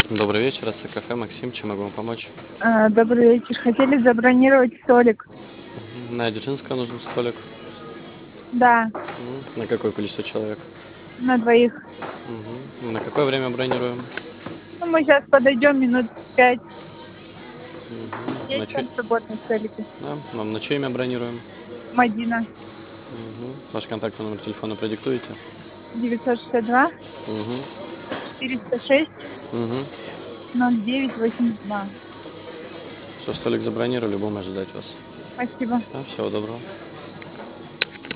Добрый вечер, это кафе Максим, чем могу вам помочь? Добрый вечер. Хотели забронировать столик. На Дзержинского нужен столик. Да, На какое количество человек? на двоих. На какое время бронируем? Ну, мы сейчас подойдем минут 5. На Есть чье... там свободные столики? Да, нам на чье имя бронируем? Мадина. Ваш контактный номер телефона продиктуете? 962 Угу. 406 Угу. 0982. Все, столик забронировали, будем ожидать вас. Спасибо. Да, всего доброго.